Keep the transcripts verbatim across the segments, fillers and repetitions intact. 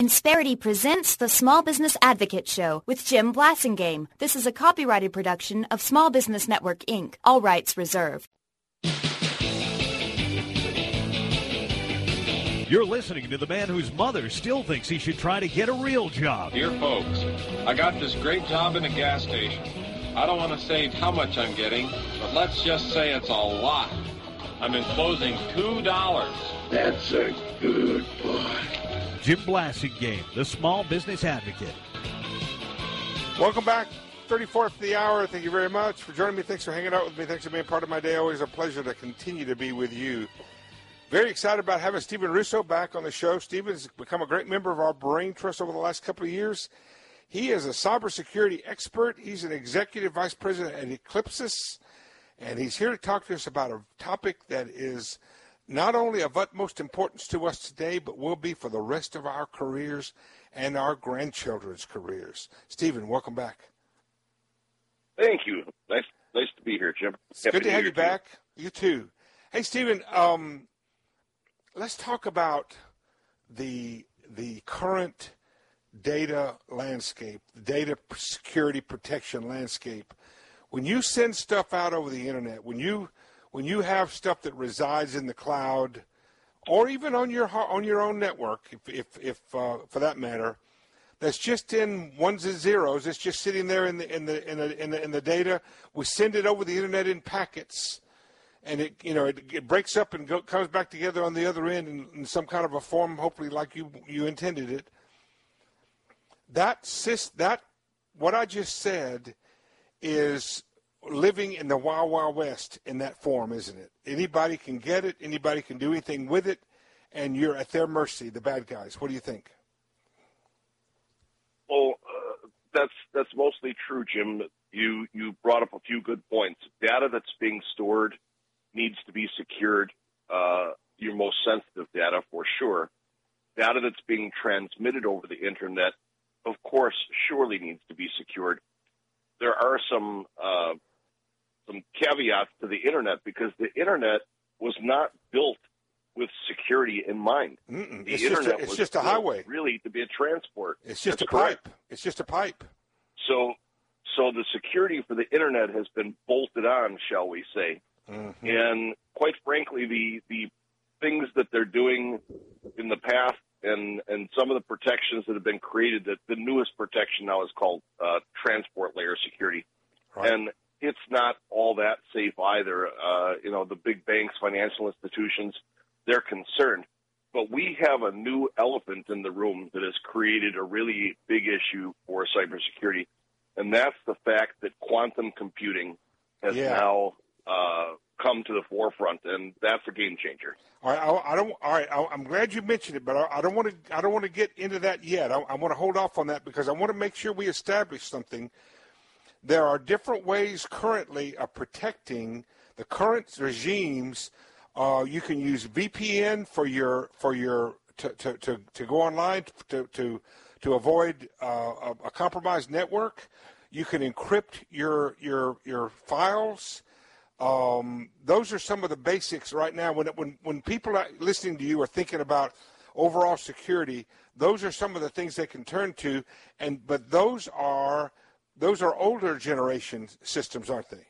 Insperity presents the Small Business Advocate Show with Jim Blasingame. This is a copyrighted production of Small Business Network, Incorporated. All rights reserved. You're listening to the man whose mother still thinks he should try to get a real job. Dear folks, I got this great job in a gas station. I don't want to say how much I'm getting, but let's just say it's a lot. I'm enclosing two dollars. That's a good boy. Jim Blasingame, the Small Business Advocate. Welcome back. thirty-fourth of the hour. Thank you very much for joining me. Thanks for hanging out with me. Thanks for being part of my day. Always a pleasure to continue to be with you. Very excited about having Stephen Russo back on the show. Stephen's become a great member of our Brain Trust over the last couple of years. He is a cybersecurity expert. He's an executive vice president at Eclipsys, and he's here to talk to us about a topic that is not only of utmost importance to us today, but will be for the rest of our careers and our grandchildren's careers. Stephen, welcome back. Thank you. Nice nice to be here, Jim. It's good to have you back. You too. Hey, Stephen, um, let's talk about the the current data landscape, the data security protection landscape. When you send stuff out over the internet, when you when you have stuff that resides in the cloud, or even on your on your own network, if if, if uh, for that matter, that's just in ones and zeros, it's just sitting there in the in the in the in the, in the data. We send it over the internet in packets, and it you know it, it breaks up and go, comes back together on the other end in, in some kind of a form, hopefully like you you intended it. That sis that what I just said is living in the Wild Wild West in that form, isn't it? Anybody can get it. Anybody can do anything with it, and you're at their mercy, the bad guys. What do you think? Well, uh, that's that's mostly true, Jim. You you brought up a few good points. Data that's being stored needs to be secured. Uh, your most sensitive data, for sure. Data that's being transmitted over the internet, of course, surely needs to be secured. There are some uh, some caveats to the internet because the internet was not built with security in mind. Mm-mm. The it's internet just a, it's was just a built highway. Really, to be a transport. It's just That's a correct. pipe. It's just a pipe. So, so the security for the internet has been bolted on, shall we say? Mm-hmm. And quite frankly, the the things that they're doing in the past, and and some of the protections that have been created, that the newest protection now is called uh, transport layer security, Right. and it's not all that safe either. Uh, you know, the big banks, financial institutions, they're concerned. But we have a new elephant in the room that has created a really big issue for cybersecurity, and that's the fact that quantum computing has Yeah. now uh, come to the forefront, and that's a game changer. All right, I, I don't. All right, I, I'm glad you mentioned it, but I, I don't want to. I don't want to get into that yet. I, I want to hold off on that because I want to make sure we establish something. There are different ways currently of protecting the current regimes. Uh, you can use V P N for your for your to to, to, to go online to to to avoid uh, a, a compromised network. You can encrypt your your your files. Um, those are some of the basics right now. When when when people are listening to you are thinking about overall security, those are some of the things they can turn to. And but those are those are older generation systems, aren't they?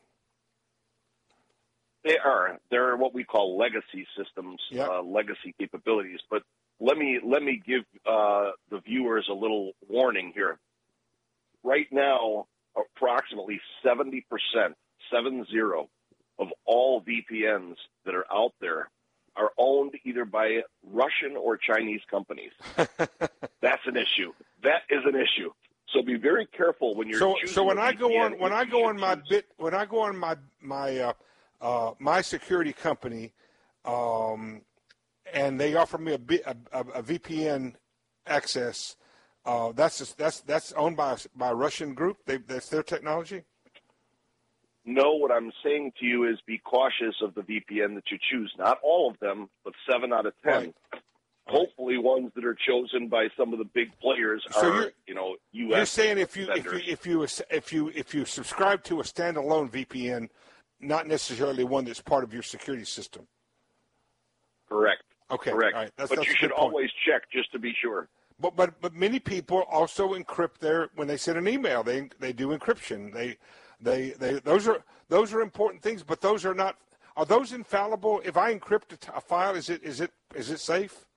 They are. They're what we call legacy systems, Yep. uh, legacy capabilities. But let me let me give uh, the viewers a little warning here. Right now, approximately seventy percent, seven zero, of all V P Ns that are out there are owned either by Russian or Chinese companies. That's an issue. That is an issue. So be very careful when you're So choosing so when a I V P go N, on when if I you go should on my choose. bit when I go on my my uh, uh, my security company, um, and they offer me a, bi- a, a, a V P N access. Uh, that's just, that's that's owned by by a Russian group. They, that's their technology. No, what I'm saying to you is be cautious of the V P N that you choose. Not all of them, but seven out of ten. Right. Hopefully, ones that are chosen by some of the big players So are, you're- you know, U S You're saying if you if vendors. you if you if you if you subscribe to a standalone V P N, not necessarily one that's part of your security system. Correct. Okay. Correct. All right. That's, but that's you a should good point. always check just to be sure. But but but many people also encrypt their when they send an email. They they do encryption. They they they those are those are important things. But those are not. Are those infallible? If I encrypt a, t- a file, is it is it is it safe?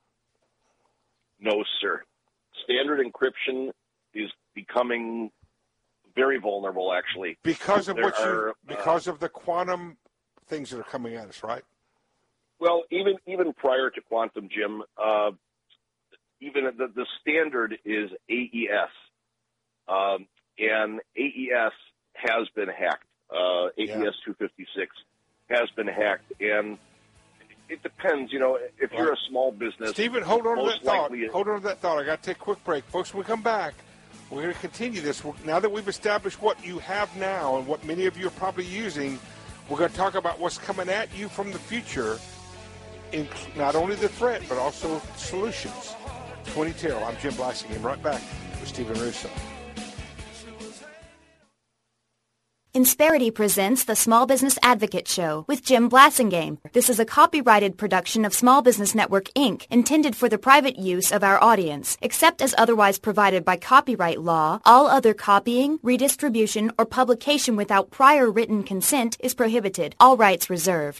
No, sir. Standard encryption is becoming very vulnerable, actually, because of there what you are, because uh, of the quantum things that are coming at us, right? Well, even even prior to quantum, Jim. Uh, Even the, the standard is A E S, um, and A E S has been hacked. Uh, A E S two fifty-six has been hacked, and it depends. You know, if right. you're a small business, Stephen, hold on to that thought. likely... Hold on to that thought. I got to take a quick break, folks. When we come back, we're going to continue this. Now that we've established what you have now and what many of you are probably using, we're going to talk about what's coming at you from the future. In not only the threat but also solutions. twenty Terrell. I'm Jim Blassingame. Right back with Stephen Russo. Insperity presents the Small Business Advocate Show with Jim Blassingame. This is a copyrighted production of Small Business Network, Incorporated, intended for the private use of our audience. Except as otherwise provided by copyright law, all other copying, redistribution, or publication without prior written consent is prohibited. All rights reserved.